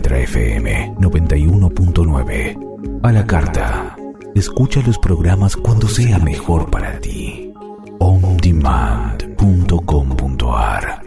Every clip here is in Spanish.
Mantra FM 91.9. A la carta. Escucha los programas cuando sea mejor para ti. ondemand.com.ar.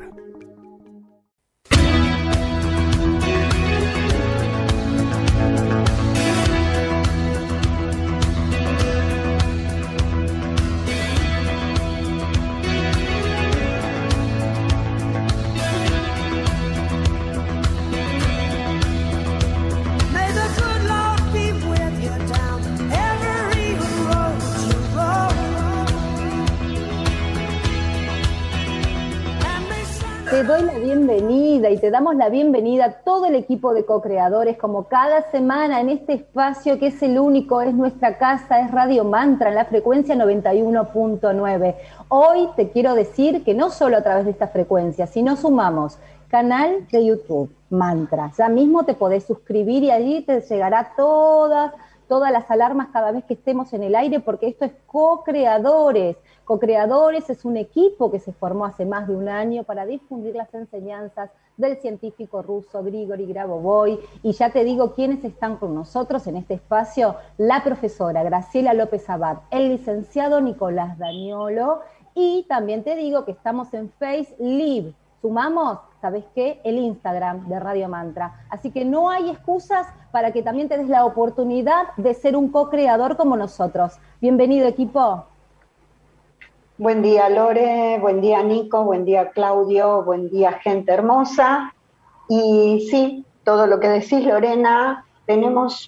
Te doy la bienvenida y te damos la bienvenida a todo el equipo de co-creadores, como cada semana en este espacio que es el único, es nuestra casa, es Radio Mantra en la frecuencia 91.9. Hoy te quiero decir que no solo a través de esta frecuencia, sino sumamos canal de YouTube, Mantra. Ya mismo te podés suscribir y allí te llegará todas las alarmas cada vez que estemos en el aire, porque esto es co-creadores. Co-creadores es un equipo que se formó hace más de un año para difundir las enseñanzas del científico ruso Grigori Grabovoi, y ya te digo quiénes están con nosotros en este espacio: la profesora Graciela López Abad, el licenciado Nicolás Daniolo, y también te digo que estamos en Face Live. Sumamos, ¿sabes qué? El Instagram de Radio Mantra. Así que no hay excusas para que también te des la oportunidad de ser un co-creador como nosotros. Bienvenido, equipo. Buen día, Lore, buen día, Nico, buen día, Claudio, buen día, gente hermosa. Y sí, todo lo que decís, Lorena, tenemos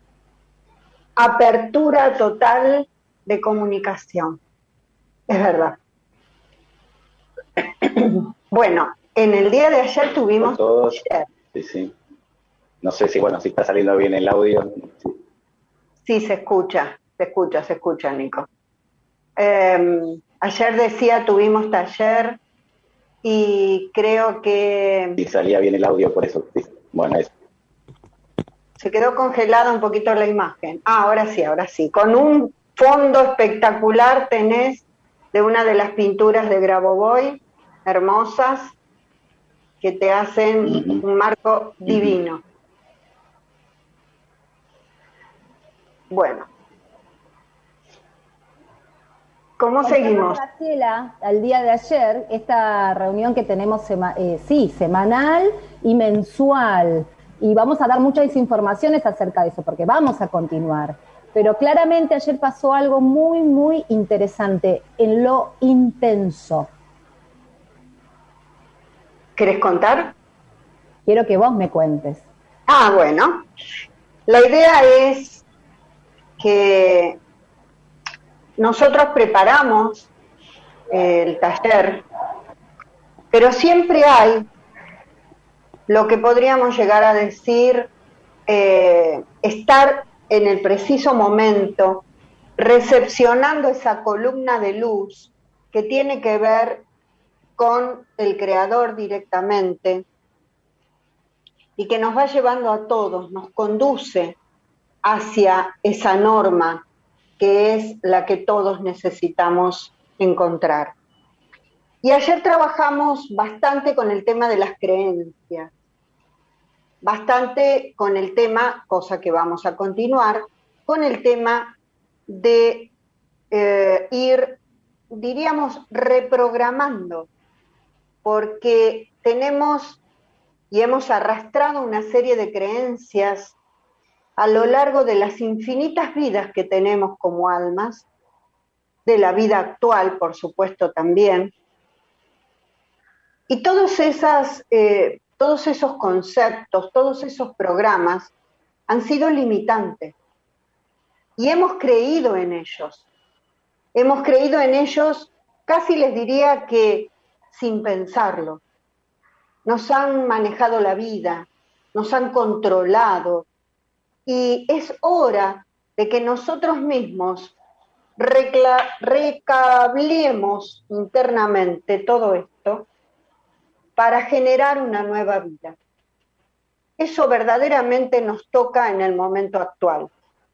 apertura total de comunicación. Es verdad. Bueno, en el día de ayer tuvimos... Todos, sí. No sé si está saliendo bien el audio. Sí, se escucha, Nico. Ayer decía, tuvimos taller y creo que... Sí, salía bien el audio, por eso. Sí. Bueno, eso. Se quedó congelada un poquito la imagen. Ahora sí. Con un fondo espectacular tenés de una de las pinturas de Grabovoi, hermosas, que te hacen un marco divino. Bueno. ¿Cómo seguimos? Graciela, al día de ayer, esta reunión que tenemos semanal y mensual, y vamos a dar muchas informaciones acerca de eso, porque vamos a continuar. Pero claramente ayer pasó algo muy, muy interesante en lo intenso. ¿Querés contar? Quiero que vos me cuentes. Bueno. La idea es que nosotros preparamos el taller, pero siempre hay lo que podríamos llegar a decir estar en el preciso momento recepcionando esa columna de luz que tiene que ver con el creador directamente y que nos va llevando a todos, nos conduce hacia esa norma que es la que todos necesitamos encontrar. Y ayer trabajamos bastante con el tema de las creencias, bastante con el tema, cosa que vamos a continuar, con el tema de ir, diríamos, reprogramando, porque tenemos y hemos arrastrado una serie de creencias a lo largo de las infinitas vidas que tenemos como almas, de la vida actual, por supuesto, también. Y todos esos conceptos, todos esos programas han sido limitantes. Y hemos creído en ellos. Hemos creído en ellos, casi les diría que sin pensarlo. Nos han manejado la vida, nos han controlado. Y es hora de que nosotros mismos recablemos internamente todo esto para generar una nueva vida. Eso verdaderamente nos toca en el momento actual.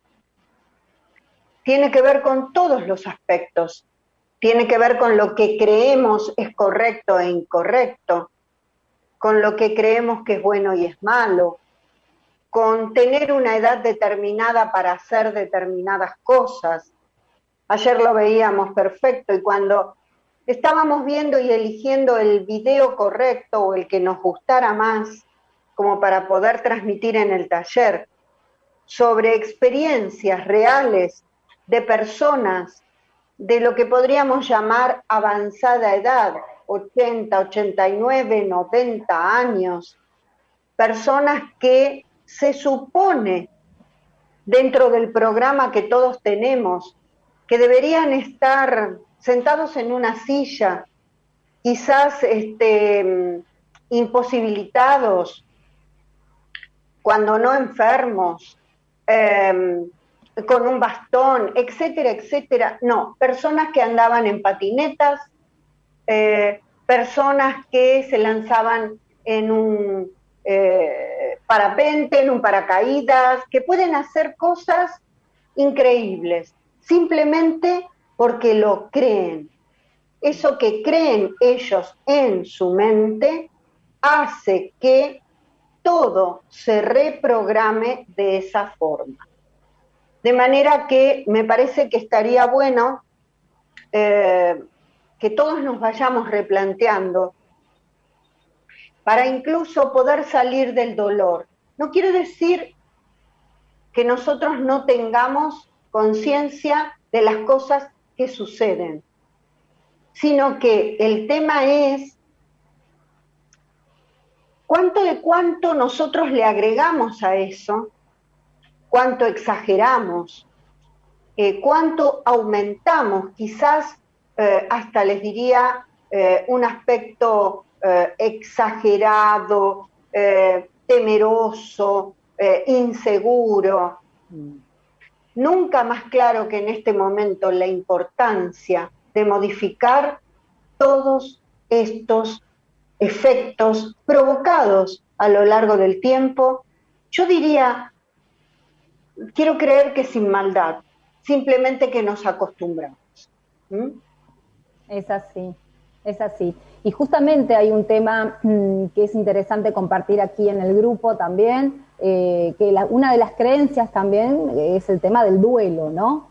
Tiene que ver con todos los aspectos. Tiene que ver con lo que creemos es correcto e incorrecto, con lo que creemos que es bueno y es malo, con tener una edad determinada para hacer determinadas cosas. Ayer lo veíamos perfecto, y cuando estábamos viendo y eligiendo el video correcto o el que nos gustara más, como para poder transmitir en el taller, sobre experiencias reales de personas de lo que podríamos llamar avanzada edad, 80, 89, 90 años, personas que se supone dentro del programa que todos tenemos, que deberían estar sentados en una silla, quizás imposibilitados, cuando no enfermos, con un bastón, etcétera, etcétera. No, personas que andaban en patinetas, personas que se lanzaban en un parapente, en un paracaídas, que pueden hacer cosas increíbles, simplemente porque lo creen. Eso que creen ellos en su mente hace que todo se reprograme de esa forma. De manera que me parece que estaría bueno que todos nos vayamos replanteando para incluso poder salir del dolor. No quiero decir que nosotros no tengamos conciencia de las cosas que suceden, sino que el tema es cuánto nosotros le agregamos a eso, cuánto exageramos, cuánto aumentamos, quizás hasta les diría un aspecto exagerado, temeroso, inseguro. Nunca más claro que en este momento la importancia de modificar todos estos efectos provocados a lo largo del tiempo. Yo diría, quiero creer que sin maldad, simplemente que nos acostumbramos. Es así, es así. Y justamente hay un tema que es interesante compartir aquí en el grupo también, que una de las creencias también es el tema del duelo, ¿no?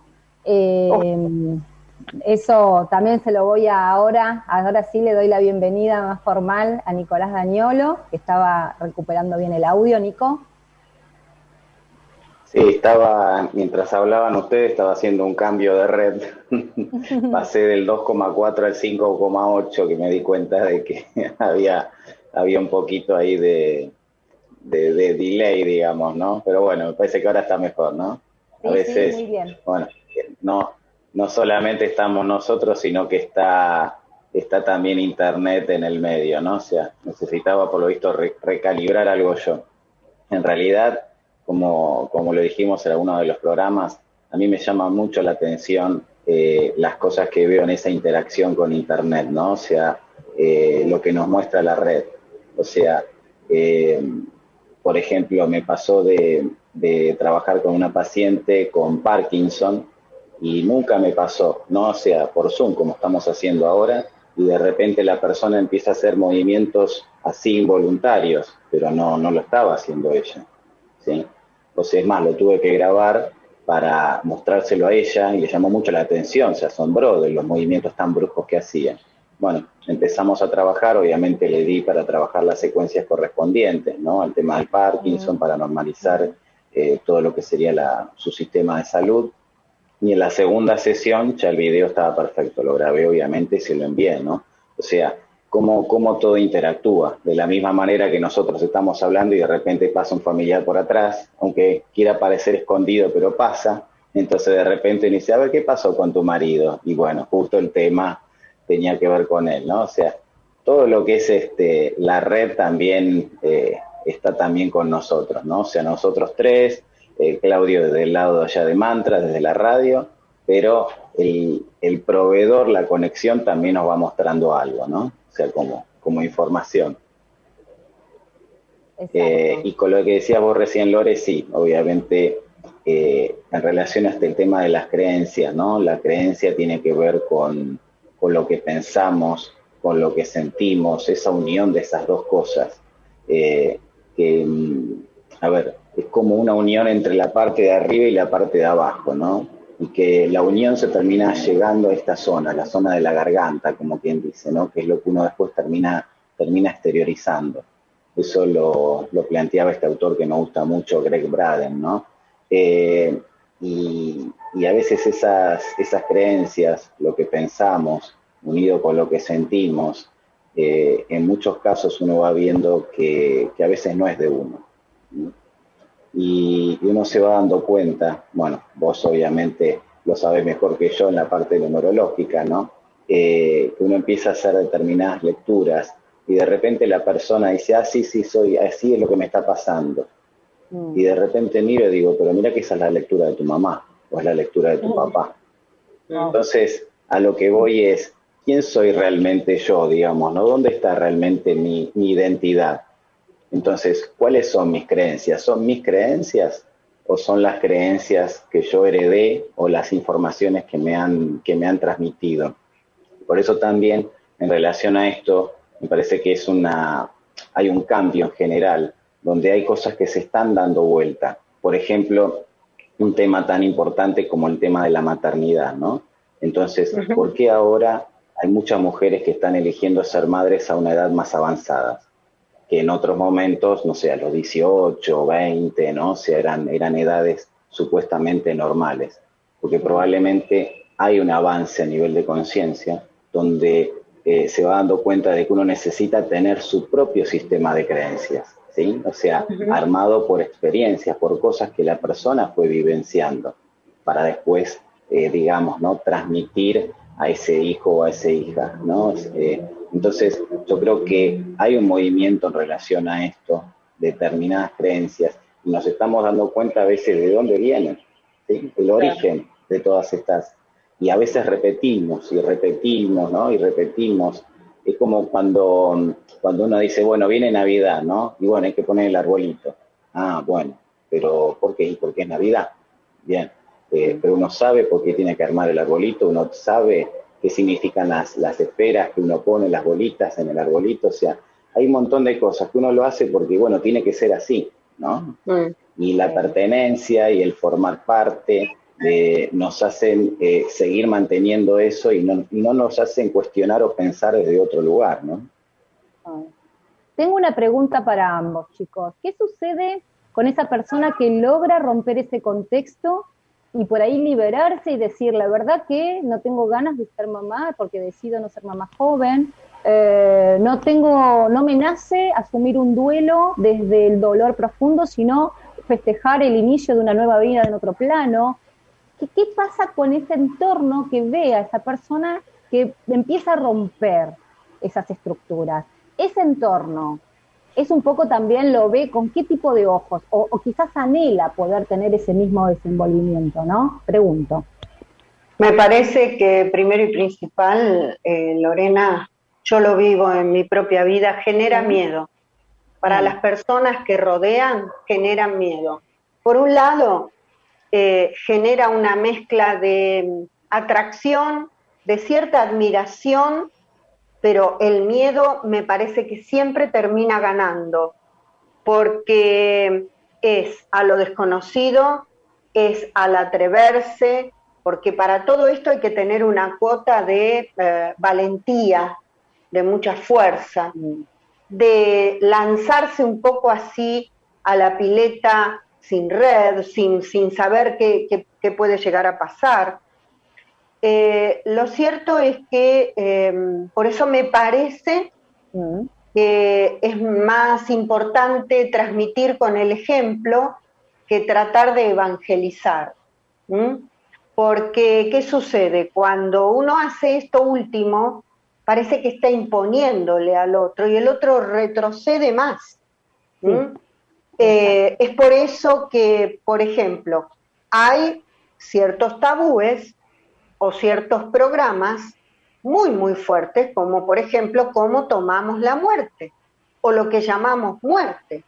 Eso también se lo voy ahora sí le doy la bienvenida más formal a Nicolás Dañolo, que estaba recuperando bien el audio. Nico. Sí, mientras hablaban ustedes, estaba haciendo un cambio de red. Pasé del 2,4 al 5,8, que me di cuenta de que había un poquito ahí de delay, digamos, ¿no? Pero bueno, me parece que ahora está mejor, ¿no? A veces, sí, muy bien. Bueno, no solamente estamos nosotros, sino que está también internet en el medio, ¿no? O sea, necesitaba por lo visto recalibrar algo yo. En realidad, como lo dijimos en alguno de los programas, a mí me llama mucho la atención las cosas que veo en esa interacción con internet, ¿no? O sea, lo que nos muestra la red. O sea, por ejemplo, me pasó de trabajar con una paciente con Parkinson y nunca me pasó, ¿no? O sea, por Zoom, como estamos haciendo ahora, y de repente la persona empieza a hacer movimientos así involuntarios, pero no lo estaba haciendo ella, ¿sí? Entonces, es más, lo tuve que grabar para mostrárselo a ella y le llamó mucho la atención, se asombró de los movimientos tan bruscos que hacía. Bueno, empezamos a trabajar, obviamente le di para trabajar las secuencias correspondientes, ¿no? El tema del Parkinson, para normalizar todo lo que sería su sistema de salud. Y en la segunda sesión ya el video estaba perfecto, lo grabé obviamente y se lo envié, ¿no? O sea, cómo todo interactúa, de la misma manera que nosotros estamos hablando y de repente pasa un familiar por atrás, aunque quiera parecer escondido, pero pasa, entonces de repente dice, a ver, ¿qué pasó con tu marido? Y bueno, justo el tema tenía que ver con él, ¿no? O sea, todo lo que es la red también está también con nosotros, ¿no? O sea, nosotros tres, Claudio desde el lado allá de Mantra, desde la radio, pero el proveedor, la conexión también nos va mostrando algo, ¿no? O sea, como información. Y con lo que decías vos recién, Lore, sí, obviamente en relación a el tema de las creencias, ¿no? La creencia tiene que ver con lo que pensamos, con lo que sentimos, esa unión de esas dos cosas. A ver, es como una unión entre la parte de arriba y la parte de abajo, ¿no? Y que la unión se termina llegando a esta zona, la zona de la garganta, como quien dice, ¿no? Que es lo que uno después termina exteriorizando. Eso lo planteaba este autor que me gusta mucho, Greg Braden, ¿no? Y a veces esas creencias, lo que pensamos, unido con lo que sentimos, en muchos casos uno va viendo que a veces no es de uno, ¿no? Y uno se va dando cuenta, bueno, vos obviamente lo sabés mejor que yo en la parte numerológica, ¿no? Que uno empieza a hacer determinadas lecturas y de repente la persona dice, sí, soy, así es lo que me está pasando. Y de repente miro y digo, pero mira que esa es la lectura de tu mamá, o es la lectura de tu papá. Entonces, a lo que voy es, ¿quién soy realmente yo, digamos, ¿no? ¿Dónde está realmente mi identidad? Entonces, ¿cuáles son mis creencias? ¿Son mis creencias o son las creencias que yo heredé o las informaciones que me han transmitido? Por eso también, en relación a esto, me parece que hay un cambio en general, donde hay cosas que se están dando vuelta. Por ejemplo, un tema tan importante como el tema de la maternidad, ¿no? Entonces, ¿por qué ahora hay muchas mujeres que están eligiendo ser madres a una edad más avanzada? Que en otros momentos, no sé, a los 18, 20, ¿no? O sea, eran edades supuestamente normales, porque probablemente hay un avance a nivel de conciencia donde se va dando cuenta de que uno necesita tener su propio sistema de creencias, ¿sí? O sea, armado por experiencias, por cosas que la persona fue vivenciando, para después, digamos, ¿no? Transmitir a ese hijo o a esa hija, ¿no? Entonces, yo creo que hay un movimiento en relación a esto, determinadas creencias, y nos estamos dando cuenta a veces de dónde vienen, ¿sí? El origen de todas estas, y a veces repetimos, ¿no? Y repetimos. Es como cuando uno dice, bueno, viene Navidad, ¿no? Y bueno, hay que poner el arbolito. Bueno, pero ¿por qué? Porque es Navidad. Bien, pero uno sabe por qué tiene que armar el arbolito, uno sabe qué significan las esferas que uno pone, las bolitas en el arbolito, o sea, hay un montón de cosas que uno lo hace porque, bueno, tiene que ser así, ¿no? Y la pertenencia y el formar parte nos hacen seguir manteniendo eso y no nos hacen cuestionar o pensar desde otro lugar, ¿no? Tengo una pregunta para ambos, chicos. ¿Qué sucede con esa persona que logra romper ese contexto y por ahí liberarse y decir, la verdad que no tengo ganas de ser mamá porque decido no ser mamá joven, no me nace asumir un duelo desde el dolor profundo, sino festejar el inicio de una nueva vida en otro plano? ¿Qué pasa con ese entorno que ve a esa persona que empieza a romper esas estructuras? Ese entorno es un poco también lo ve con qué tipo de ojos, o quizás anhela poder tener ese mismo desenvolvimiento, ¿no? Pregunto. Me parece que primero y principal, Lorena, yo lo vivo en mi propia vida, genera miedo. Para las personas que rodean, generan miedo. Por un lado, genera una mezcla de atracción, de cierta admiración, pero el miedo me parece que siempre termina ganando, porque es a lo desconocido, es al atreverse, porque para todo esto hay que tener una cuota de valentía, de mucha fuerza, de lanzarse un poco así a la pileta sin red, sin saber qué puede llegar a pasar. Lo cierto es que por eso me parece que es más importante transmitir con el ejemplo que tratar de evangelizar. Porque, ¿qué sucede? Cuando uno hace esto último, parece que está imponiéndole al otro y el otro retrocede más. Es por eso que, por ejemplo, hay ciertos tabúes o ciertos programas muy, muy fuertes, como por ejemplo, cómo tomamos la muerte, o lo que llamamos muerte,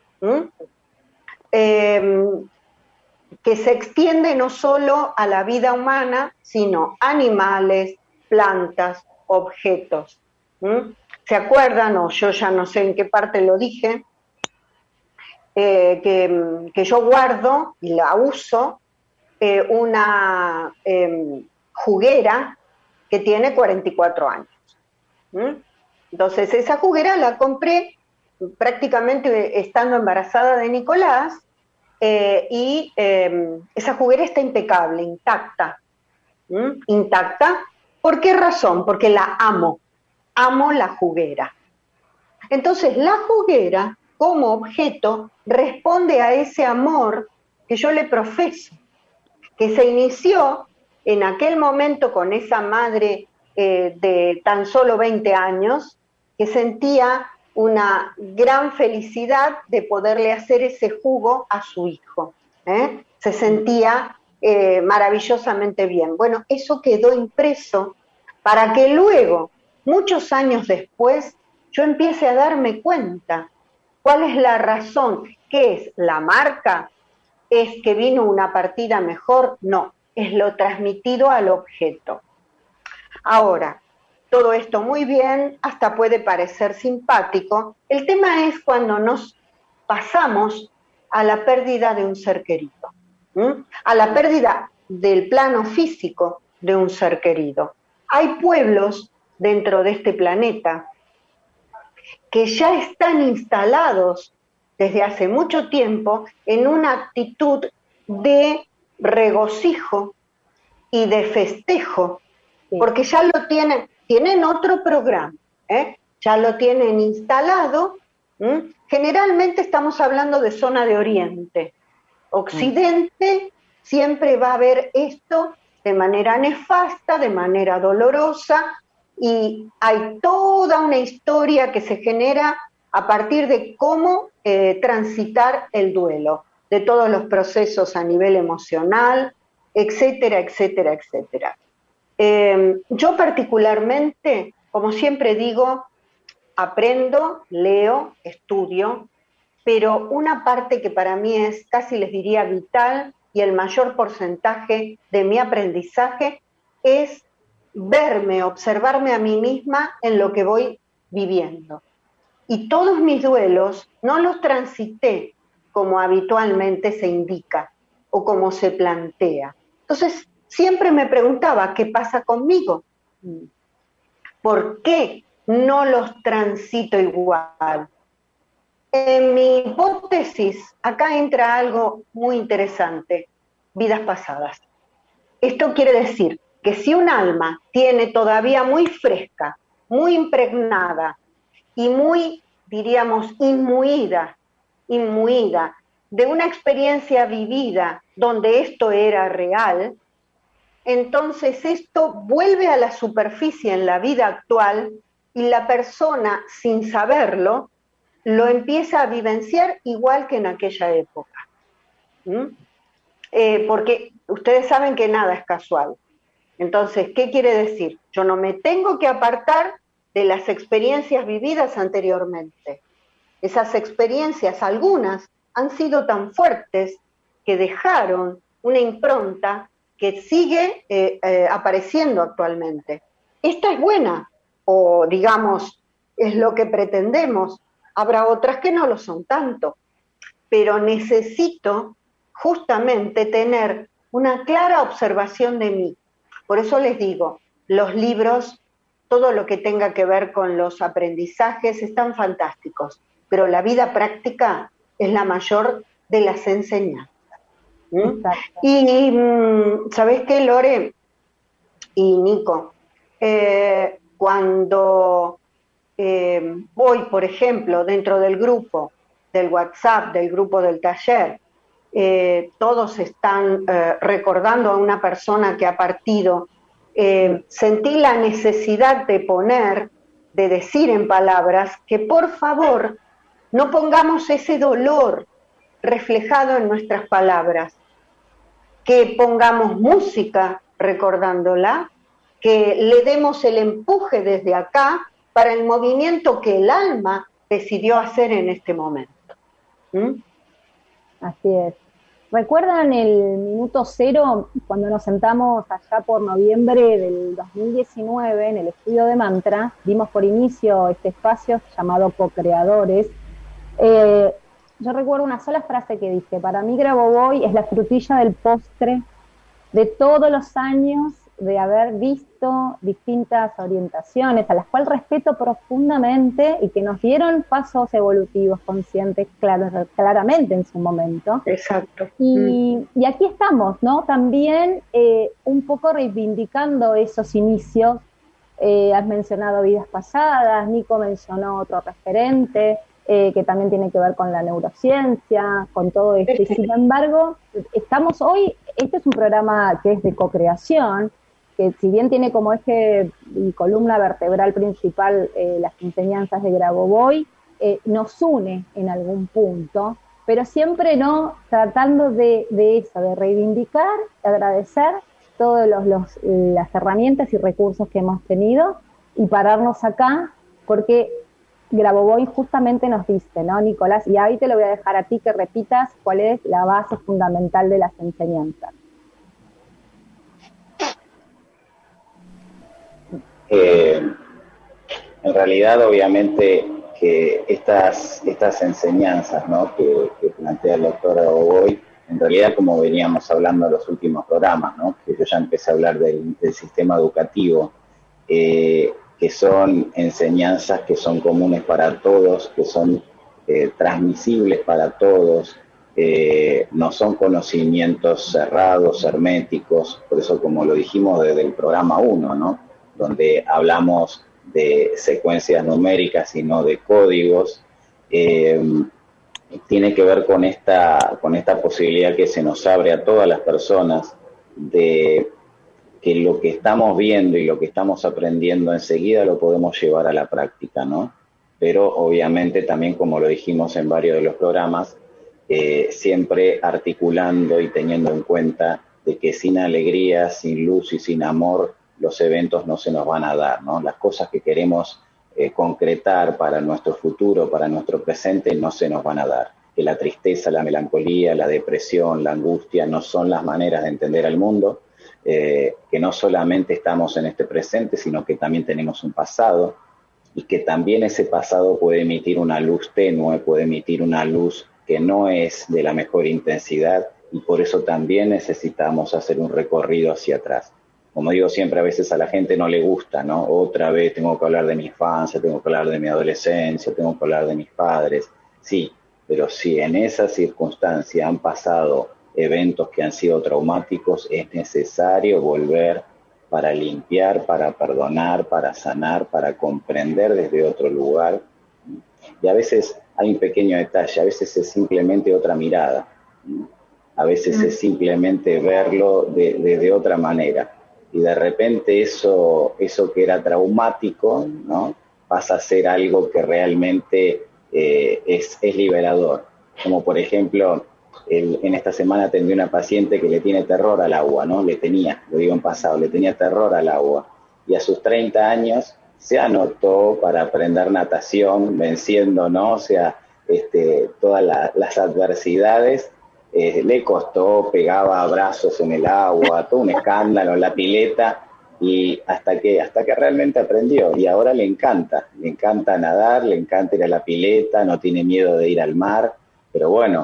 que se extiende no solo a la vida humana, sino animales, plantas, objetos. ¿Se acuerdan? O yo ya no sé en qué parte lo dije, que yo guardo y la uso, una juguera que tiene 44 años. Entonces, esa juguera la compré prácticamente estando embarazada de Nicolás, y esa juguera está impecable, intacta. Intacta. ¿Por qué razón? Porque la amo la juguera. Entonces, la juguera, como objeto, responde a ese amor que yo le profeso, que se inició en aquel momento con esa madre de tan solo 20 años, que sentía una gran felicidad de poderle hacer ese jugo a su hijo. Se sentía maravillosamente bien. Bueno, eso quedó impreso para que luego, muchos años después, yo empiece a darme cuenta cuál es la razón. ¿Qué es la marca? ¿Es que vino una partida mejor? No, es lo transmitido al objeto. Ahora, todo esto muy bien, hasta puede parecer simpático. El tema es cuando nos pasamos a la pérdida de un ser querido, a la pérdida del plano físico de un ser querido. Hay pueblos dentro de este planeta que ya están instalados desde hace mucho tiempo en una actitud de regocijo y de festejo, porque ya lo tienen otro programa, ya lo tienen instalado. Generalmente estamos hablando de zona de Oriente. Occidente siempre va a ver esto de manera nefasta, de manera dolorosa, y hay toda una historia que se genera a partir de cómo transitar el duelo, de todos los procesos a nivel emocional, etcétera, etcétera, etcétera. Yo particularmente, como siempre digo, aprendo, leo, estudio, pero una parte que para mí es, casi les diría, vital, y el mayor porcentaje de mi aprendizaje es verme, observarme a mí misma en lo que voy viviendo. Y todos mis duelos no los transité como habitualmente se indica o como se plantea. Entonces, siempre me preguntaba, ¿qué pasa conmigo? ¿Por qué no los transito igual? En mi hipótesis, acá entra algo muy interesante, vidas pasadas. Esto quiere decir que si un alma tiene todavía muy fresca, muy impregnada y muy, diríamos, inmuida de una experiencia vivida donde esto era real, entonces esto vuelve a la superficie en la vida actual y la persona, sin saberlo, lo empieza a vivenciar igual que en aquella época. Porque ustedes saben que nada es casual. Entonces, ¿qué quiere decir? Yo no me tengo que apartar de las experiencias vividas anteriormente. Esas experiencias, algunas, han sido tan fuertes que dejaron una impronta que sigue apareciendo actualmente. Esta es buena, o digamos, es lo que pretendemos. Habrá otras que no lo son tanto, pero necesito justamente tener una clara observación de mí. Por eso les digo, los libros, todo lo que tenga que ver con los aprendizajes están fantásticos, pero la vida práctica es la mayor de las enseñanzas. Y ¿sabés qué, Lore y Nico? Cuando voy, por ejemplo, dentro del grupo, del WhatsApp, del grupo del taller, todos están recordando a una persona que ha partido, sentí la necesidad de decir en palabras que por favor no pongamos ese dolor reflejado en nuestras palabras, que pongamos música recordándola, que le demos el empuje desde acá para el movimiento que el alma decidió hacer en este momento. Así es. ¿Recuerdan el minuto cero cuando nos sentamos allá por noviembre del 2019 en el estudio de Mantra? Dimos por inicio este espacio llamado Co-Creadores. yo recuerdo una sola frase que dije: para mí Grabovoi es la frutilla del postre de todos los años de haber visto distintas orientaciones, a las cuales respeto profundamente y que nos dieron pasos evolutivos conscientes claramente en su momento. Exacto. Y aquí estamos, ¿no? También un poco reivindicando esos inicios. Has mencionado vidas pasadas, Nico mencionó otro referente, que también tiene que ver con la neurociencia, con todo esto. Y sin embargo, estamos hoy, este es un programa que es de co-creación, que si bien tiene como eje y columna vertebral principal las enseñanzas de Grabovoi, nos une en algún punto, pero siempre no tratando de eso, de reivindicar, de agradecer todas las herramientas y recursos que hemos tenido y pararnos acá, porque Grabovoi justamente nos dice, ¿no, Nicolás? Y ahí te lo voy a dejar a ti que repitas cuál es la base fundamental de las enseñanzas. En realidad, obviamente, que estas enseñanzas, ¿no?, que plantea el doctor Grabovoi, en realidad, como veníamos hablando en los últimos programas, ¿no?, que yo ya empecé a hablar del sistema educativo, que son enseñanzas que son comunes para todos, que son transmisibles para todos, no son conocimientos cerrados, herméticos, por eso, como lo dijimos desde el programa 1, ¿no?, donde hablamos de secuencias numéricas y no de códigos, tiene que ver con esta posibilidad que se nos abre a todas las personas de que lo que estamos viendo y lo que estamos aprendiendo enseguida lo podemos llevar a la práctica, ¿no? Pero obviamente también, como lo dijimos en varios de los programas, siempre articulando y teniendo en cuenta de que sin alegría, sin luz y sin amor, los eventos no se nos van a dar, ¿no? Las cosas que queremos concretar para nuestro futuro, para nuestro presente, no se nos van a dar. Que la tristeza, la melancolía, la depresión, la angustia no son las maneras de entender al mundo, que no solamente estamos en este presente, sino que también tenemos un pasado, y que también ese pasado puede emitir una luz tenue, puede emitir una luz que no es de la mejor intensidad, y por eso también necesitamos hacer un recorrido hacia atrás. Como digo siempre, a veces a la gente no le gusta, ¿no? Otra vez tengo que hablar de mi infancia, tengo que hablar de mi adolescencia, tengo que hablar de mis padres. Sí, pero si en esa circunstancia han pasado eventos que han sido traumáticos, es necesario volver para limpiar, para perdonar, para sanar, para comprender desde otro lugar. Y a veces hay un pequeño detalle, a veces es simplemente otra mirada, a veces es simplemente verlo de otra manera. Y de repente eso que era traumático, ¿no?, pasa a ser algo que realmente es liberador. Como por ejemplo, en esta semana atendí una paciente que le tiene terror al agua, ¿no? Le tenía terror al agua. Y a sus 30 años se anotó para aprender natación, venciendo, ¿no?, o sea, todas las adversidades. Le costó, pegaba brazos en el agua, todo un escándalo en la pileta, y hasta que realmente aprendió, y ahora le encanta nadar, le encanta ir a la pileta, no tiene miedo de ir al mar, pero bueno,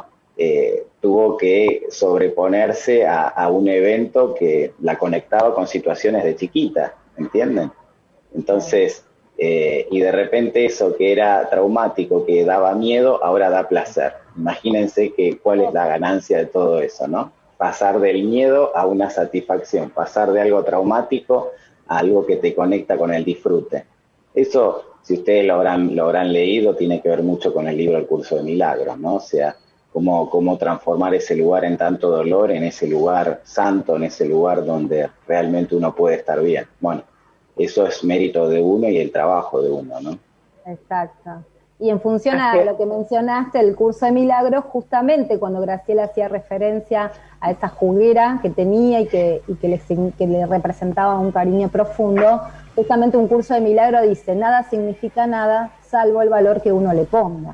tuvo que sobreponerse a un evento que la conectaba con situaciones de chiquita, ¿entienden? Entonces, y de repente eso que era traumático, que daba miedo, ahora da placer. Imagínense cuál es la ganancia de todo eso, ¿no? Pasar del miedo a una satisfacción, pasar de algo traumático a algo que te conecta con el disfrute. Eso, si ustedes lo habrán leído, tiene que ver mucho con el libro El Curso de Milagros, ¿no? O sea, cómo transformar ese lugar en tanto dolor, en ese lugar santo, en ese lugar donde realmente uno puede estar bien. Bueno, eso es mérito de uno y el trabajo de uno, ¿no? Exacto. Y en función a lo que mencionaste, el Curso de Milagros, justamente cuando Graciela hacía referencia a esa juguera que tenía y que le representaba un cariño profundo, justamente un Curso de Milagros dice: nada significa nada salvo el valor que uno le ponga.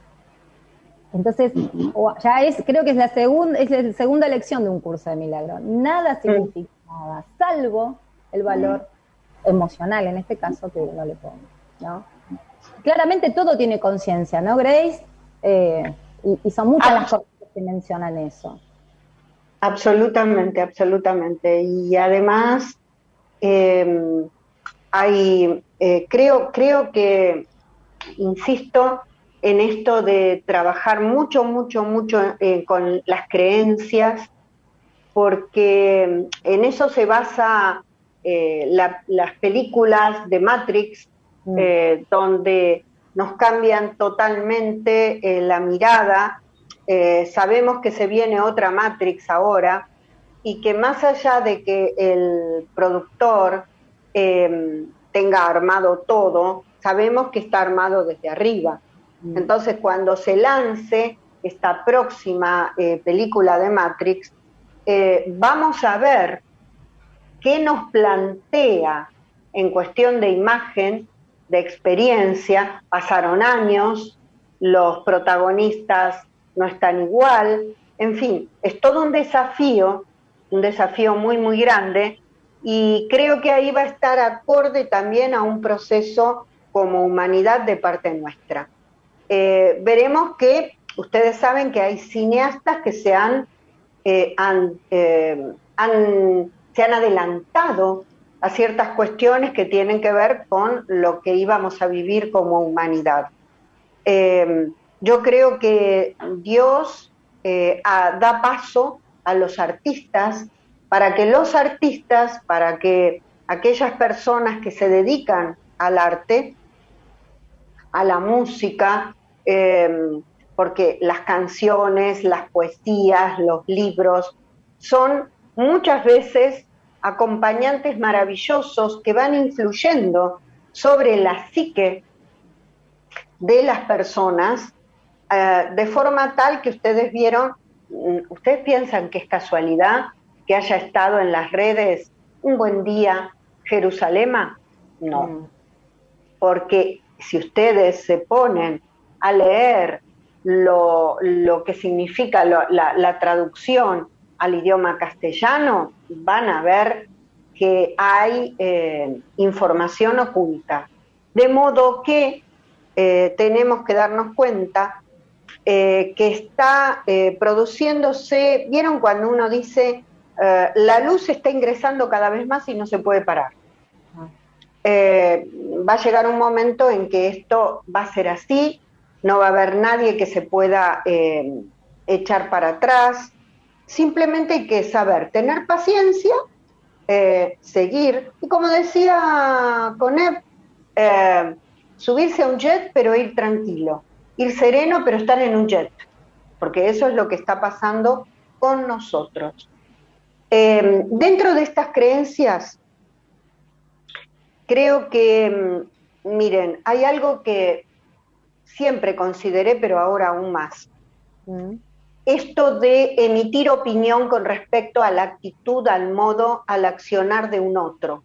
Entonces, creo que es la segunda lección de un Curso de Milagros. Nada significa nada salvo el valor emocional, en este caso, que uno le ponga, ¿no? Claramente todo tiene conciencia, ¿no, Grace? Y son muchas las corrientes que mencionan eso. Absolutamente, absolutamente. Y además, creo que, insisto, en esto de trabajar mucho con las creencias, porque en eso se basa las películas de Matrix, donde nos cambian totalmente la mirada. Sabemos que se viene otra Matrix ahora, y que más allá de que el productor tenga armado todo, sabemos que está armado desde arriba. Entonces, cuando se lance esta próxima película de Matrix, vamos a ver qué nos plantea en cuestión de imagen, de experiencia. Pasaron años, los protagonistas no están igual, en fin, es todo un desafío muy grande, y creo que ahí va a estar acorde también a un proceso como humanidad de parte nuestra. Veremos que, ustedes saben que hay cineastas que se han adelantado a ciertas cuestiones que tienen que ver con lo que íbamos a vivir como humanidad. Yo creo que Dios da paso a los artistas para que aquellas personas que se dedican al arte, a la música, porque las canciones, las poesías, los libros son muchas veces acompañantes maravillosos que van influyendo sobre la psique de las personas, de forma tal que ustedes piensan que es casualidad que haya estado en las redes un buen día Jerusalema. No, porque si ustedes se ponen a leer lo que significa la traducción al idioma castellano, van a ver que hay información oculta. De modo que tenemos que darnos cuenta que está produciéndose, ¿vieron cuando uno dice la luz está ingresando cada vez más y no se puede parar? Va a llegar un momento en que esto va a ser así, no va a haber nadie que se pueda echar para atrás. Simplemente hay que saber tener paciencia, seguir, y como decía Conep, subirse a un jet pero ir tranquilo, ir sereno pero estar en un jet, porque eso es lo que está pasando con nosotros. Dentro de estas creencias, creo que, miren, hay algo que siempre consideré, pero ahora aún más. Esto de emitir opinión con respecto a la actitud, al modo, al accionar de un otro.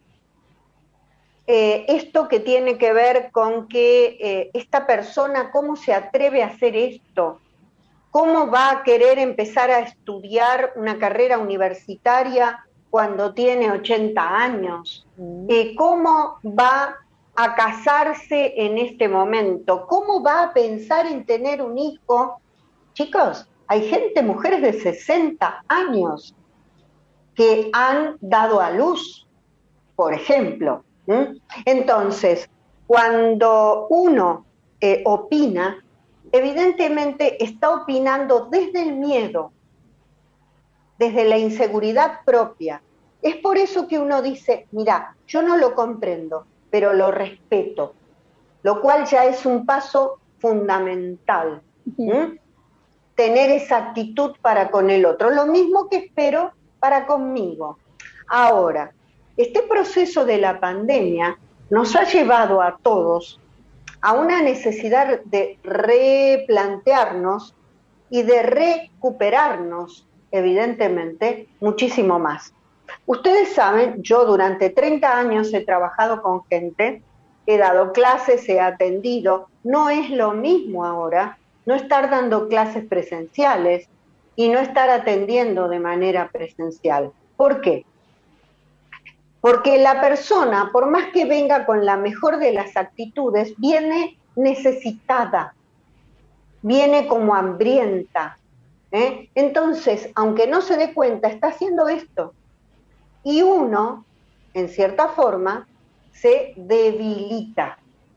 Esto que tiene que ver con que esta persona, ¿cómo se atreve a hacer esto? ¿Cómo va a querer empezar a estudiar una carrera universitaria cuando tiene 80 años? ¿Cómo va a casarse en este momento? ¿Cómo va a pensar en tener un hijo? Chicos, hay gente, mujeres de 60 años, que han dado a luz, por ejemplo. Entonces, cuando uno opina, evidentemente está opinando desde el miedo, desde la inseguridad propia. Es por eso que uno dice, mira, yo no lo comprendo, pero lo respeto, lo cual ya es un paso fundamental. Tener esa actitud para con el otro, lo mismo que espero para conmigo. Ahora, este proceso de la pandemia nos ha llevado a todos a una necesidad de replantearnos y de recuperarnos, evidentemente, muchísimo más. Ustedes saben, yo durante 30 años he trabajado con gente, he dado clases, he atendido. No es lo mismo ahora no estar dando clases presenciales y no estar atendiendo de manera presencial. ¿Por qué? Porque la persona, por más que venga con la mejor de las actitudes, viene necesitada. viene como hambrienta. Entonces, aunque no se dé cuenta, está haciendo esto. Y uno, en cierta forma, se debilita.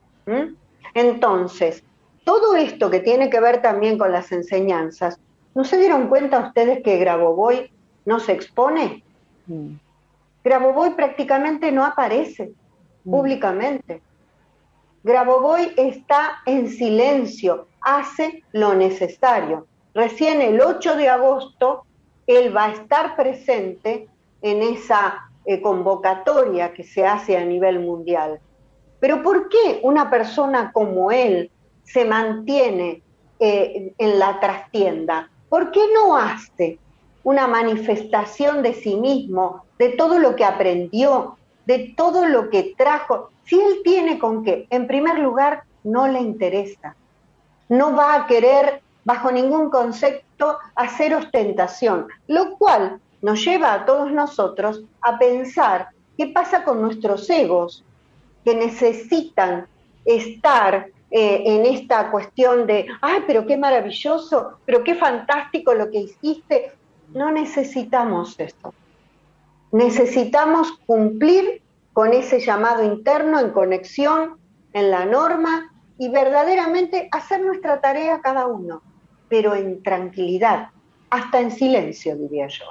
Entonces, todo esto que tiene que ver también con las enseñanzas, ¿no se dieron cuenta ustedes que Grabovoi no se expone? Grabovoi prácticamente no aparece públicamente. Grabovoi está en silencio, hace lo necesario. Recién el 8 de agosto él va a estar presente en esa convocatoria que se hace a nivel mundial. Pero ¿por qué una persona como él se mantiene en la trastienda? ¿Por qué no hace una manifestación de sí mismo, de todo lo que aprendió, de todo lo que trajo? Si él tiene con qué, en primer lugar, no le interesa. No va a querer, bajo ningún concepto, hacer ostentación, lo cual nos lleva a todos nosotros a pensar qué pasa con nuestros egos, que necesitan estar en esta cuestión de, ¡ay, pero qué maravilloso, pero qué fantástico lo que hiciste! No necesitamos esto. Necesitamos cumplir con ese llamado interno, en conexión, en la norma, y verdaderamente hacer nuestra tarea cada uno, pero en tranquilidad, hasta en silencio, diría yo.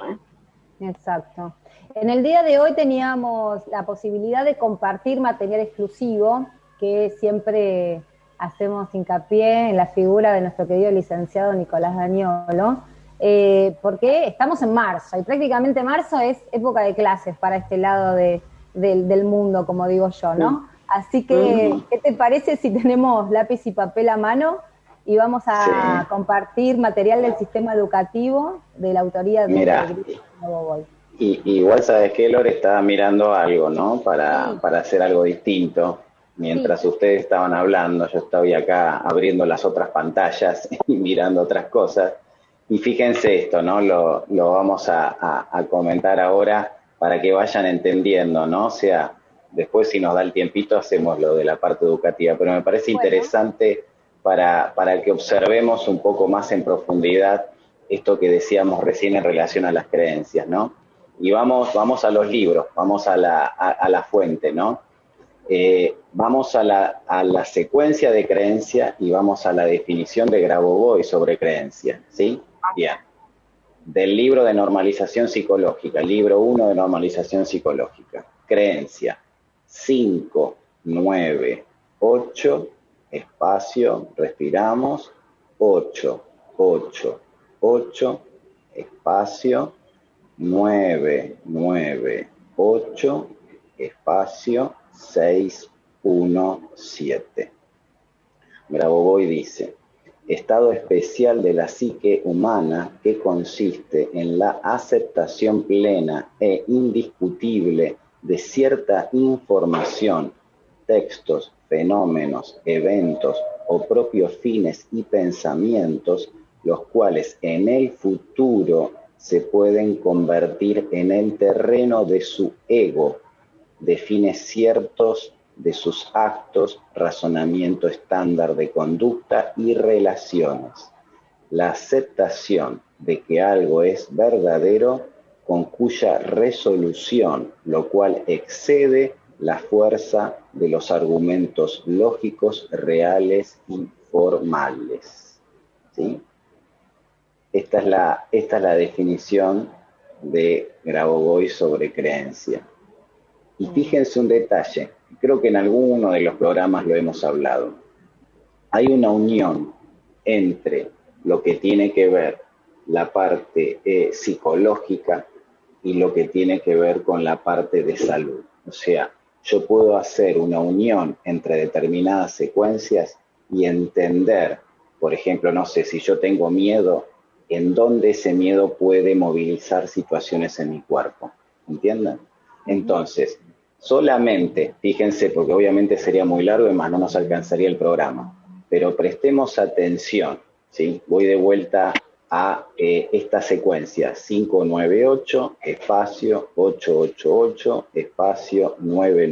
Exacto. En el día de hoy teníamos la posibilidad de compartir material exclusivo, que siempre hacemos hincapié en la figura de nuestro querido licenciado Nicolás Dañolo, porque estamos en marzo, y prácticamente marzo es época de clases para este lado del mundo, como digo yo, ¿no? Así que, ¿qué te parece si tenemos lápiz y papel a mano y vamos a compartir material del sistema educativo de la autoría de Grabovoi? Igual, ¿sabes qué, Lore? Estaba mirando algo, ¿no? Para hacer algo distinto. Mientras ustedes estaban hablando, yo estaba acá abriendo las otras pantallas y mirando otras cosas. Y fíjense esto, ¿no? Lo vamos a comentar ahora para que vayan entendiendo, ¿no? O sea, después si nos da el tiempito hacemos lo de la parte educativa, pero me parece interesante para que observemos un poco más en profundidad esto que decíamos recién en relación a las creencias, ¿no? Y vamos a los libros, vamos a la fuente, ¿no? Vamos a la secuencia de creencia y vamos a la definición de Grabovoi sobre creencia, ¿sí? Bien. Del libro de normalización psicológica, libro 1 de normalización psicológica. Creencia, 5, 9, 8, espacio, respiramos, 8, 8, 8, espacio, 9, 9, 8, espacio, 6, 1, 7. Grabovoi dice: estado especial de la psique humana que consiste en la aceptación plena e indiscutible de cierta información, textos, fenómenos, eventos o propios fines y pensamientos, los cuales en el futuro se pueden convertir en el terreno de su ego, de fines ciertos de sus actos, razonamiento estándar de conducta y relaciones. La aceptación de que algo es verdadero con cuya resolución, lo cual excede la fuerza de los argumentos lógicos, reales y formales. ¿Sí? Esta es la definición de Grabovoi sobre creencia. Y fíjense un detalle, creo que en alguno de los programas lo hemos hablado. Hay una unión entre lo que tiene que ver la parte psicológica y lo que tiene que ver con la parte de salud. O sea, yo puedo hacer una unión entre determinadas secuencias y entender, por ejemplo, no sé, si yo tengo miedo, en dónde ese miedo puede movilizar situaciones en mi cuerpo. ¿Entienden? Entonces, solamente, fíjense, porque obviamente sería muy largo y más no nos alcanzaría el programa, pero prestemos atención, ¿sí? Voy de vuelta a esta secuencia: 598, espacio 888, espacio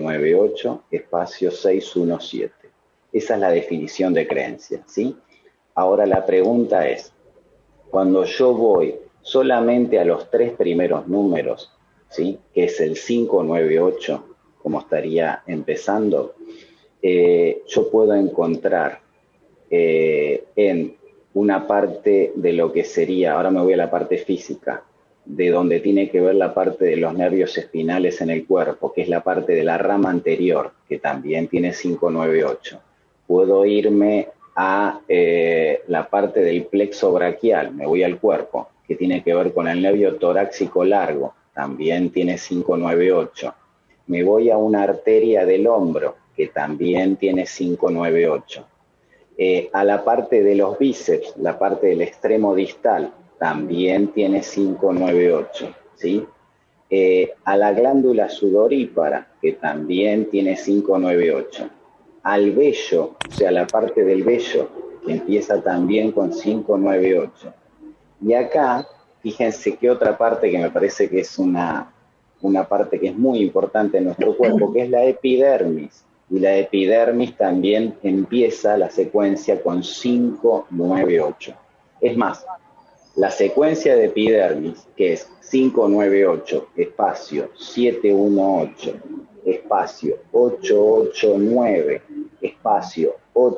998, espacio 617. Esa es la definición de creencia, ¿sí? Ahora la pregunta es, cuando yo voy solamente a los 3 primeros números, ¿sí? Que es el 598, como estaría empezando, yo puedo encontrar en una parte de lo que sería, ahora me voy a la parte física, de donde tiene que ver la parte de los nervios espinales en el cuerpo, que es la parte de la rama anterior, que también tiene 598. Puedo irme a la parte del plexo braquial, me voy al cuerpo, que tiene que ver con el nervio torácico largo, también tiene 598. Me voy a una arteria del hombro, que también tiene 598. A la parte de los bíceps, la parte del extremo distal, también tiene 598, ¿sí? A la glándula sudorípara, que también tiene 598. Al vello, o sea, la parte del vello, que empieza también con 598. Y acá, fíjense que otra parte que me parece que es una parte que es muy importante en nuestro cuerpo, que es la epidermis. Y la epidermis también empieza la secuencia con 598. Es más, la secuencia de epidermis, que es 598, espacio 718, espacio 889, espacio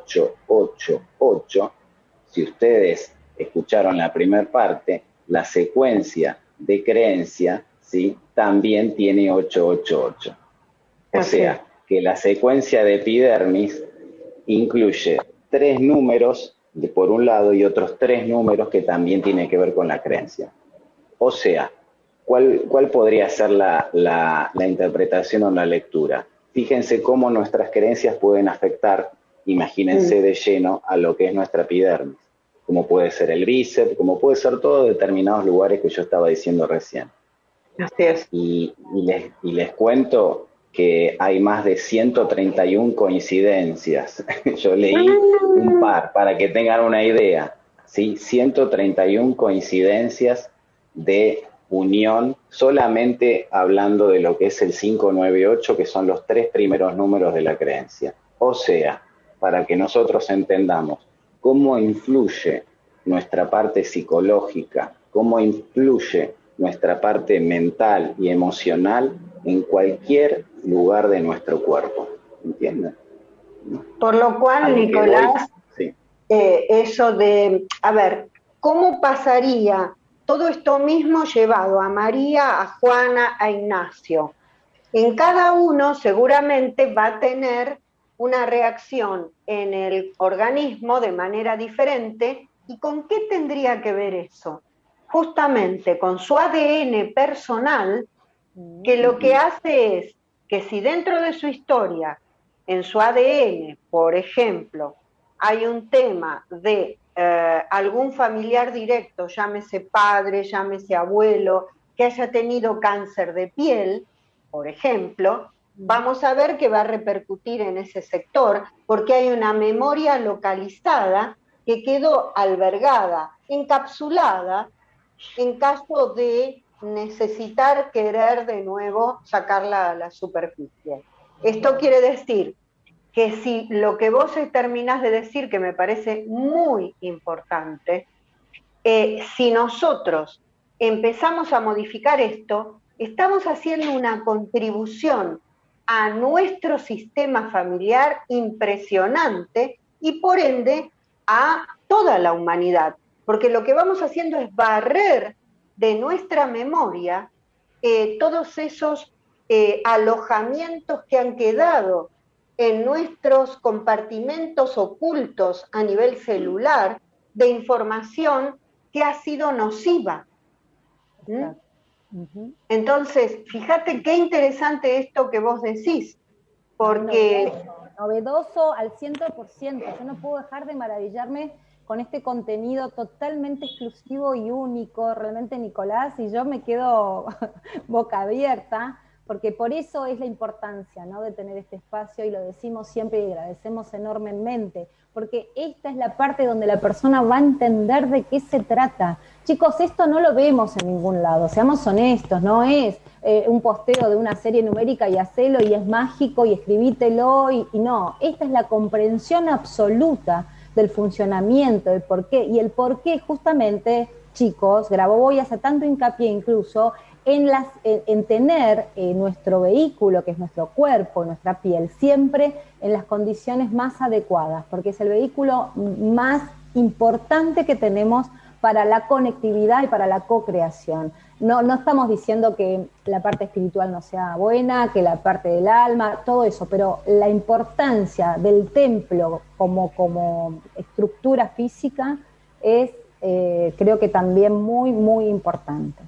888, si ustedes escucharon la primera parte, la secuencia de creencia, ¿sí? También tiene 888. O sea, que la secuencia de epidermis incluye 3 números por un lado y otros 3 números que también tienen que ver con la creencia. O sea, ¿cuál podría ser la interpretación o la lectura? Fíjense cómo nuestras creencias pueden afectar, imagínense de lleno, a lo que es nuestra epidermis, como puede ser el bíceps, como puede ser todos determinados lugares que yo estaba diciendo recién. Así es. Y les cuento que hay más de 131 coincidencias. Yo leí un par para que tengan una idea, ¿sí? 131 coincidencias de unión, solamente hablando de lo que es el 598, que son los 3 primeros números de la creencia. O sea, para que nosotros entendamos cómo influye nuestra parte psicológica, cómo influye nuestra parte mental y emocional en cualquier lugar de nuestro cuerpo, ¿entienden? Por lo cual, Nicolás, sí. Eso de, a ver, ¿cómo pasaría todo esto mismo llevado a María, a Juana, a Ignacio? En cada uno seguramente va a tener una reacción en el organismo de manera diferente. ¿Y con qué tendría que ver eso? Justamente con su ADN personal, que lo que hace es que si dentro de su historia, en su ADN, por ejemplo, hay un tema de algún familiar directo, llámese padre, llámese abuelo, que haya tenido cáncer de piel, por ejemplo, vamos a ver que va a repercutir en ese sector, porque hay una memoria localizada que quedó albergada, encapsulada, en caso de necesitar querer de nuevo sacarla a la superficie. Esto quiere decir que si lo que vos terminás de decir, que me parece muy importante, si nosotros empezamos a modificar esto, estamos haciendo una contribución a nuestro sistema familiar impresionante y por ende a toda la humanidad, porque lo que vamos haciendo es barrer de nuestra memoria todos esos alojamientos que han quedado en nuestros compartimentos ocultos a nivel celular de información que ha sido nociva. Entonces, fíjate qué interesante esto que vos decís, porque... Novedoso al 100%, yo no puedo dejar de maravillarme con este contenido totalmente exclusivo y único, realmente, Nicolás, y yo me quedo boca abierta, porque por eso es la importancia, ¿no?, de tener este espacio, y lo decimos siempre y agradecemos enormemente, porque esta es la parte donde la persona va a entender de qué se trata. Chicos, esto no lo vemos en ningún lado, seamos honestos, no es un posteo de una serie numérica y hacelo y es mágico y escribítelo, y no, esta es la comprensión absoluta del funcionamiento, del por qué, y el por qué justamente, chicos, Grabovoi hace tanto hincapié incluso en tener nuestro vehículo, que es nuestro cuerpo, nuestra piel, siempre en las condiciones más adecuadas, porque es el vehículo más importante que tenemos para la conectividad y para la co-creación. No estamos diciendo que la parte espiritual no sea buena, que la parte del alma, todo eso, pero la importancia del templo como estructura física es, creo que también muy, muy importante.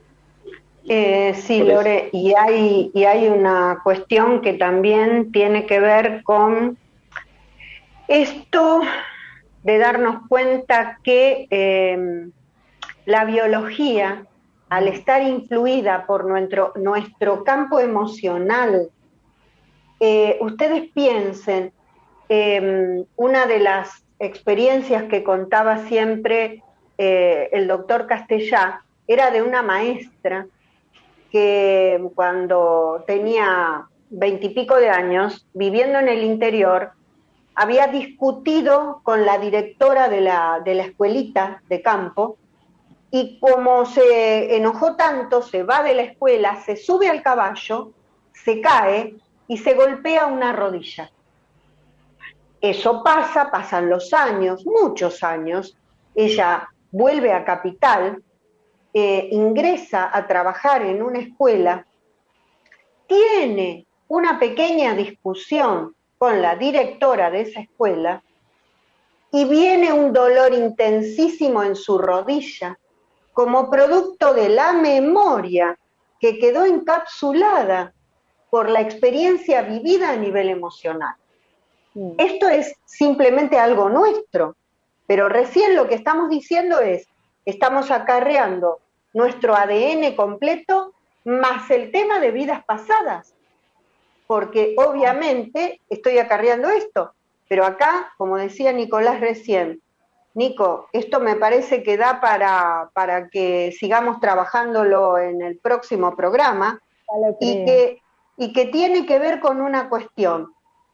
Sí, Lore, y hay una cuestión que también tiene que ver con esto de darnos cuenta que la biología, al estar influida por nuestro campo emocional, ustedes piensen, una de las experiencias que contaba siempre el doctor Castellá era de una maestra que cuando tenía 20 y pico de años, viviendo en el interior, había discutido con la directora de la escuelita de campo, y como se enojó tanto, se va de la escuela, se sube al caballo, se cae y se golpea una rodilla. Eso pasan los años, muchos años, ella vuelve a Capital, ingresa a trabajar en una escuela, tiene una pequeña discusión con la directora de esa escuela y viene un dolor intensísimo en su rodilla como producto de la memoria que quedó encapsulada por la experiencia vivida a nivel emocional. Esto es simplemente algo nuestro, pero recién lo que estamos diciendo es, estamos acarreando nuestro ADN completo más el tema de vidas pasadas, porque obviamente estoy acarreando esto, pero acá, como decía Nicolás recién, Nico, esto me parece que da para que sigamos trabajándolo en el próximo programa, y que tiene que ver con una cuestión.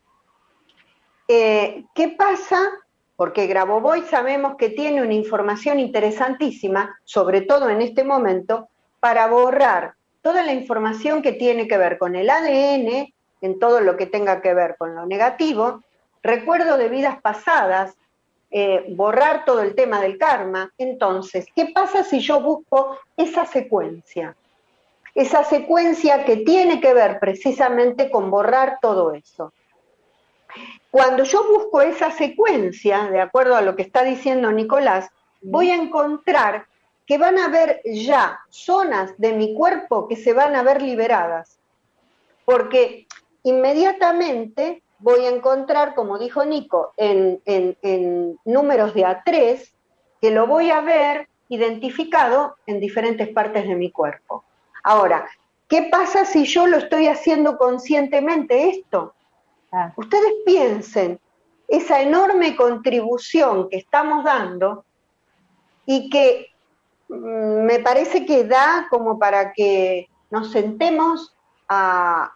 ¿Qué pasa? Porque Grabovoi sabemos que tiene una información interesantísima, sobre todo en este momento, para borrar toda la información que tiene que ver con el ADN, en todo lo que tenga que ver con lo negativo, recuerdo de vidas pasadas, borrar todo el tema del karma. Entonces, ¿qué pasa si yo busco esa secuencia? Esa secuencia que tiene que ver precisamente con borrar todo eso. Cuando yo busco esa secuencia, de acuerdo a lo que está diciendo Nicolás, voy a encontrar que van a haber ya zonas de mi cuerpo que se van a ver liberadas. Porque inmediatamente voy a encontrar, como dijo Nico, en números de A3, que lo voy a ver identificado en diferentes partes de mi cuerpo. Ahora, ¿qué pasa si yo lo estoy haciendo conscientemente esto? Ustedes piensen esa enorme contribución que estamos dando y que me parece que da como para que nos sentemos a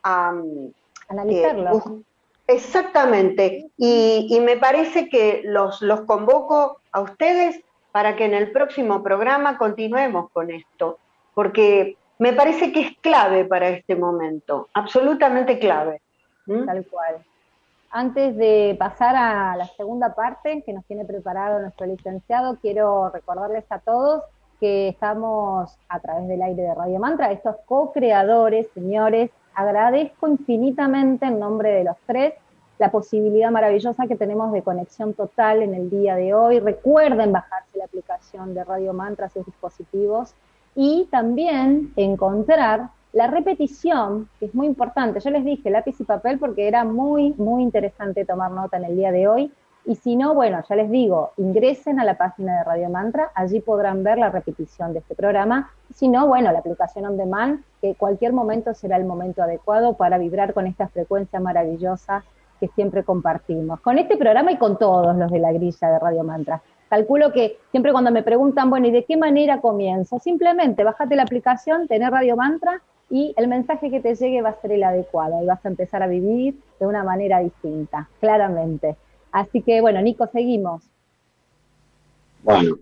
analizarlo. Exactamente, y me parece que los convoco a ustedes para que en el próximo programa continuemos con esto, porque me parece que es clave para este momento, absolutamente clave. Tal cual. Antes de pasar a la segunda parte que nos tiene preparado nuestro licenciado, quiero recordarles a todos que estamos a través del aire de Radio Mantra, estos co-creadores, señores. Agradezco infinitamente en nombre de los tres la posibilidad maravillosa que tenemos de conexión total en el día de hoy. Recuerden bajarse la aplicación de Radio Mantra a sus dispositivos y también encontrar la repetición, que es muy importante. Yo les dije lápiz y papel porque era muy, muy interesante tomar nota en el día de hoy. Y si no, bueno, ya les digo, ingresen a la página de Radio Mantra, allí podrán ver la repetición de este programa. Si no, bueno, la aplicación On Demand, que cualquier momento será el momento adecuado para vibrar con esta frecuencia maravillosa que siempre compartimos. Con este programa y con todos los de la grilla de Radio Mantra. Calculo que siempre cuando me preguntan, bueno, ¿y de qué manera comienzo? Simplemente bájate la aplicación, tenés Radio Mantra y el mensaje que te llegue va a ser el adecuado y vas a empezar a vivir de una manera distinta, claramente. Así que, bueno, Nico, seguimos. Bueno,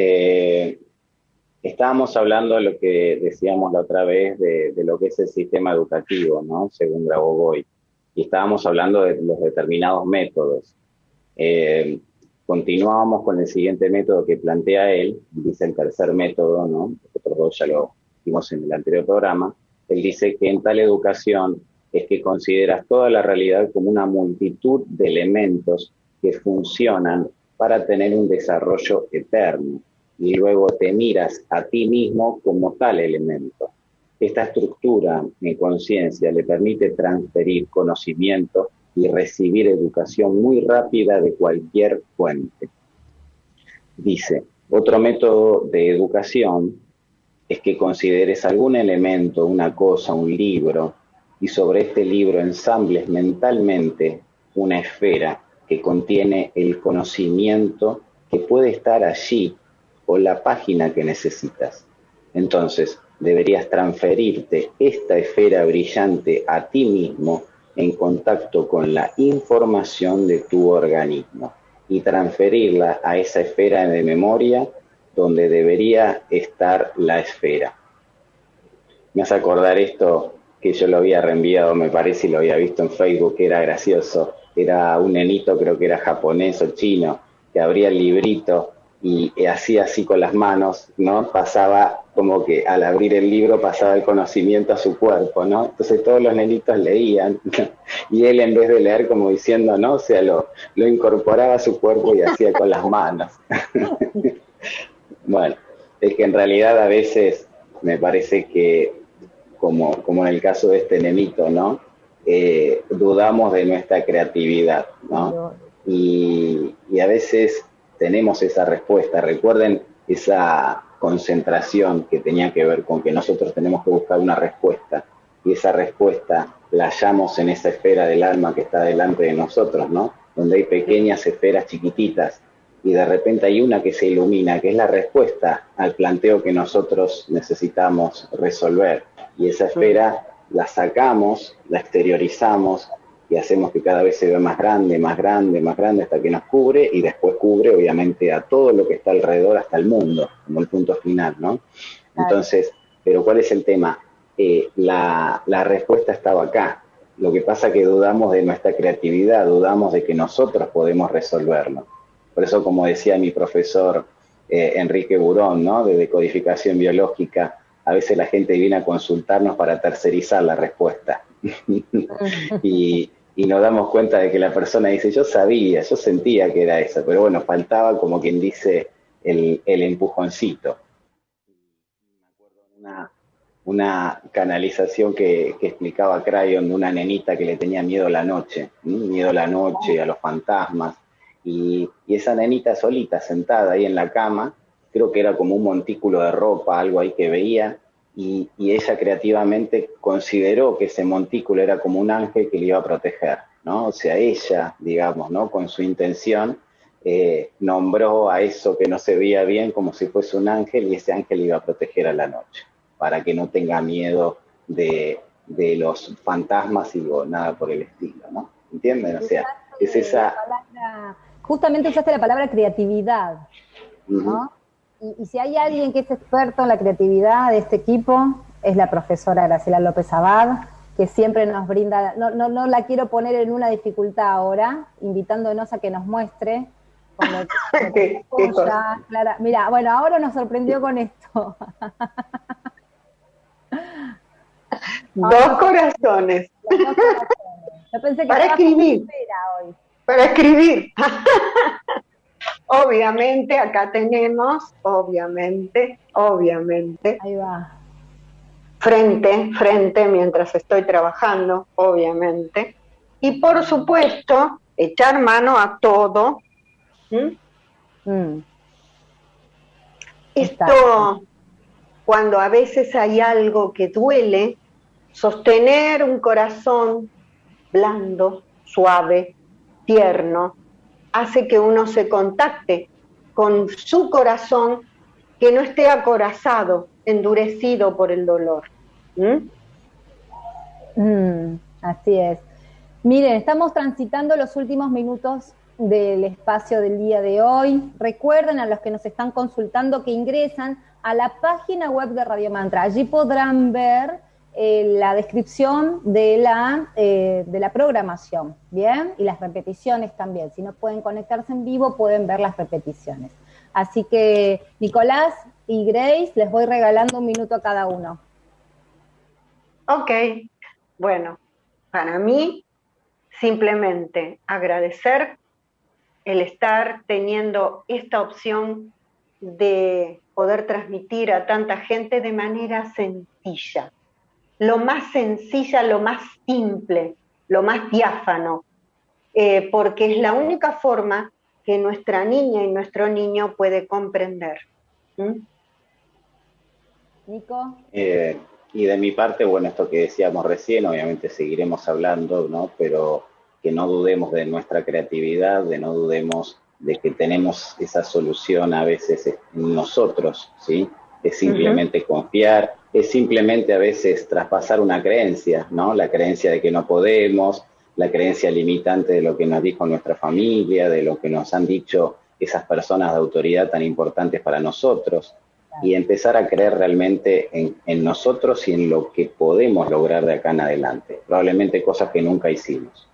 estábamos hablando de lo que decíamos la otra vez de lo que es el sistema educativo, ¿no? Según Grabovoi. Y estábamos hablando de los determinados métodos. Continuábamos con el siguiente método que plantea él, dice el tercer método, ¿no? Nosotros dos ya lo vimos en el anterior programa. Él dice que en tal educación es que consideras toda la realidad como una multitud de elementos que funcionan para tener un desarrollo eterno, y luego te miras a ti mismo como tal elemento. Esta estructura en conciencia le permite transferir conocimiento y recibir educación muy rápida de cualquier fuente. Dice, otro método de educación es que consideres algún elemento, una cosa, un libro, y sobre este libro ensambles mentalmente una esfera que contiene el conocimiento que puede estar allí o la página que necesitas. Entonces, deberías transferirte esta esfera brillante a ti mismo en contacto con la información de tu organismo y transferirla a esa esfera de memoria donde debería estar la esfera. Me hace acordar esto que yo lo había reenviado, me parece, y lo había visto en Facebook, que era gracioso. Era un nenito, creo que era japonés o chino, que abría el librito y hacía así con las manos, ¿no? Pasaba como que al abrir el libro pasaba el conocimiento a su cuerpo, ¿no? Entonces todos los nenitos leían y él, en vez de leer, como diciendo, ¿no? O sea, lo incorporaba a su cuerpo y hacía con las manos. Bueno, es que en realidad a veces me parece que, como en el caso de este nenito, ¿no? Dudamos de nuestra creatividad, ¿no? Y a veces tenemos esa respuesta. Recuerden esa concentración que tenía que ver con que nosotros tenemos que buscar una respuesta, y esa respuesta la hallamos en esa esfera del alma que está delante de nosotros, ¿no? Donde hay pequeñas esferas chiquititas, y de repente hay una que se ilumina, que es la respuesta al planteo que nosotros necesitamos resolver. Y esa esfera la sacamos, la exteriorizamos y hacemos que cada vez se vea más grande, más grande, más grande, hasta que nos cubre, y después cubre obviamente a todo lo que está alrededor, hasta el mundo, como el punto final, ¿no? Entonces, pero ¿cuál es el tema? La respuesta estaba acá. Lo que pasa es que dudamos de nuestra creatividad, dudamos de que nosotros podemos resolverlo. Por eso, como decía mi profesor Enrique Burón, ¿no? De decodificación biológica, a veces la gente viene a consultarnos para tercerizar la respuesta. y nos damos cuenta de que la persona dice, yo sabía, yo sentía que era esa, pero bueno, faltaba, como quien dice, el empujoncito. Me acuerdo una canalización que explicaba Crayon de una nenita que le tenía miedo a la noche, a los fantasmas, y esa nenita solita, sentada ahí en la cama, creo que era como un montículo de ropa, algo ahí que veía, y ella creativamente consideró que ese montículo era como un ángel que le iba a proteger, ¿no? O sea, ella, digamos, ¿no? Con su intención, nombró a eso que no se veía bien como si fuese un ángel, y ese ángel le iba a proteger a la noche, para que no tenga miedo de los fantasmas y nada por el estilo, ¿no? ¿Entienden? O sea, es esa... Justamente usaste la palabra creatividad, ¿no? Y si hay alguien que es experto en la creatividad de este equipo, es la profesora Graciela López Abad, que siempre nos brinda, no la quiero poner en una dificultad ahora, invitándonos a que nos muestre. Clara, mira, bueno, ahora nos sorprendió con esto. Dos corazones. Yo pensé que para escribir. Hoy. Para escribir. Obviamente, acá tenemos, obviamente. Ahí va. Frente, mientras estoy trabajando, obviamente. Y por supuesto, echar mano a todo. Esto, cuando a veces hay algo que duele, sostener un corazón blando, suave, tierno, hace que uno se contacte con su corazón, que no esté acorazado, endurecido por el dolor. Así es. Miren, estamos transitando los últimos minutos del espacio del día de hoy. Recuerden a los que nos están consultando que ingresan a la página web de Radio Mantra. Allí podrán ver la descripción de la programación, ¿bien? Y las repeticiones también. Si no pueden conectarse en vivo, pueden ver las repeticiones. Así que, Nicolás y Grace, les voy regalando 1 minuto a cada uno. Ok, bueno, para mí, simplemente agradecer el estar teniendo esta opción de poder transmitir a tanta gente de manera sencilla. Lo más sencilla, lo más simple, lo más diáfano, porque es la única forma que nuestra niña y nuestro niño puede comprender. Nico. Y de mi parte, bueno, esto que decíamos recién, obviamente seguiremos hablando, ¿no? Pero que no dudemos de nuestra creatividad, no dudemos de que tenemos esa solución a veces en nosotros, ¿sí? Es simplemente confiar, es simplemente a veces traspasar una creencia, ¿no? La creencia de que no podemos, la creencia limitante de lo que nos dijo nuestra familia, de lo que nos han dicho esas personas de autoridad tan importantes para nosotros, y empezar a creer realmente en nosotros y en lo que podemos lograr de acá en adelante, probablemente cosas que nunca hicimos.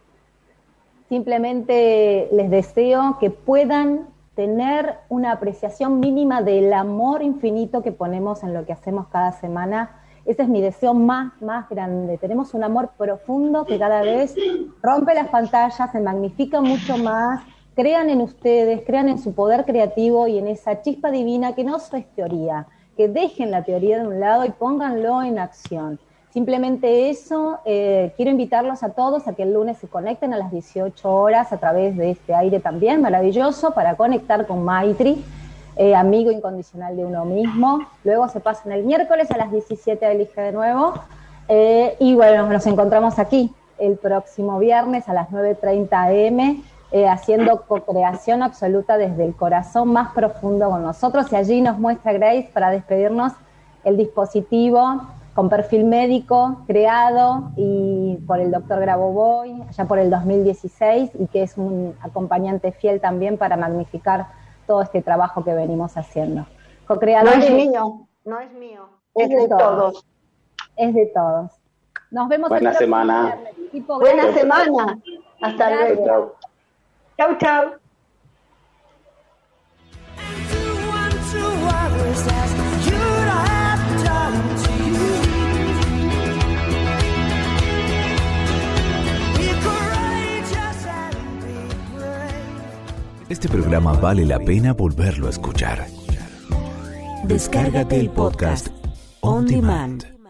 Simplemente les deseo que puedan tener una apreciación mínima del amor infinito que ponemos en lo que hacemos cada semana. Ese es mi deseo más grande. Tenemos un amor profundo que cada vez rompe las pantallas, se magnifica mucho más. Crean en ustedes, crean en su poder creativo y en esa chispa divina que no es teoría, que dejen la teoría de un lado y pónganlo en acción. Simplemente eso, quiero invitarlos a todos a que el lunes se conecten a las 18 horas a través de este aire también maravilloso para conectar con Maitri, amigo incondicional de uno mismo. Luego se pasan el miércoles a las 17 a Elige de nuevo. Y bueno, nos encontramos aquí el próximo viernes a las 9:30 am, haciendo co-creación absoluta desde el corazón más profundo con nosotros. Y allí nos muestra Grace, para despedirnos, el dispositivo con perfil médico, creado y por el doctor Grabovoi, allá por el 2016, y que es un acompañante fiel también para magnificar todo este trabajo que venimos haciendo. Co-creadores, no es mío, es de todos. Es de todos. Nos vemos Buena semana. Buena semana. Hasta luego. Chau, chau. Este programa vale la pena volverlo a escuchar. Descárgate el podcast On Demand.